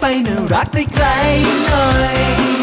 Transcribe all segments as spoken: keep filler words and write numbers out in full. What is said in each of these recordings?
ไปน่ารักไกลๆหน่อย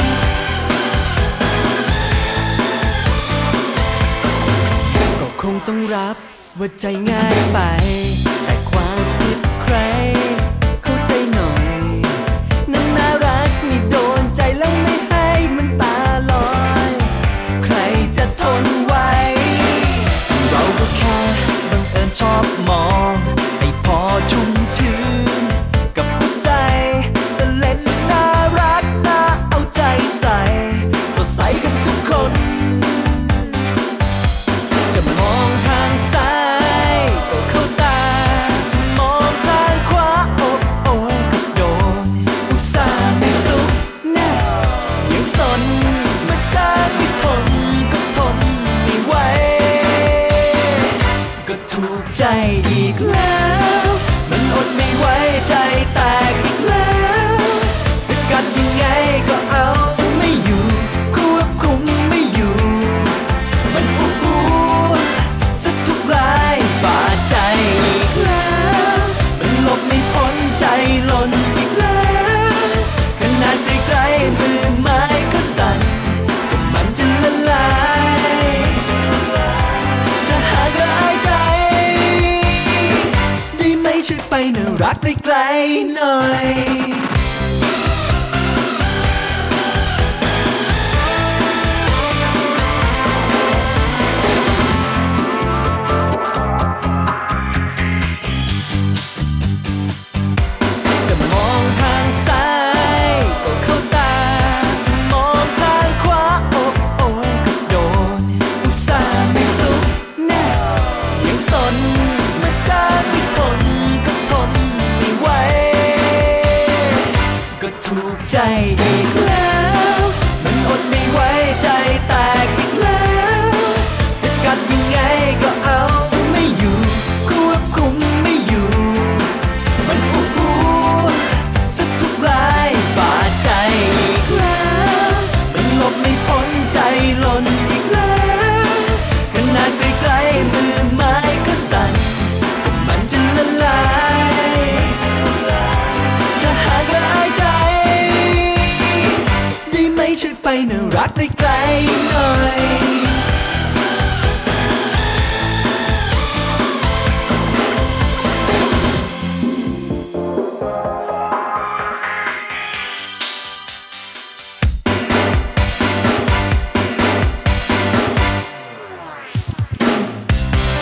ก็คงต้องรับว่าใจง่ายไปแต่ความผิดใครเข้าใจหน่อยนั้นน่ารักนี่โดนใจแล้วไม่ให้มันตาลอยใครจะทนไหวเราก็แค่บังเอิญชอบมองให้พอชุ่มชื้นกับหัวใจแต่เล่นน่ารักน่าเอาใจใส่สดใสกันทุกคนจะมองทางซ้ายก็เข้าตาจะมองทางขวาอบโอยก็โดนอุตส่าห์ไม่สุขแน่ยังสนมาจากไม่ทนก็ทนไม่ไหวก็ถูกใจอีกแล้วมันอดไม่ไหวใจแตกอีกแล้วสกัดยังไงก็เอาไม่อยู่ควบคุมไม่อยู่มันอุบอูสักทุกรายบาดใจอีกแล้วมันหลบไม่พ้นใจหล่นอีกแล้วขนาดใกล้ๆมือไม้ก็สั่นก็มันจะละลายจะหากละอายใจได้ไหมช่วยไปน่ารักไกลๆหน่อยจะมองทางซ้ายก็เข้าตาจะมองทางขวาอบโอยก็โดนอุตส่าห์ไม่สุขแน่ยังสนมาจากไม่ทนก็ทนไม่ไหวก็ถูกใจอีกแล้วมันอดไม่ไหวใจแตกอีกแล้วสกัดยังไงก็เอาไม่อยู่ควบคุมไม่อยู่มันอุบอูสักทุกรายบาดใจอีกแล้วมันหลบไม่พ้นใจหล่นอีกแล้วขนาดใกล้ๆมือไม้ก็สั่นก็มันจะละลายจะหากละอายใจได้ไหมช่วยไปน่ารักไกลๆหน่อย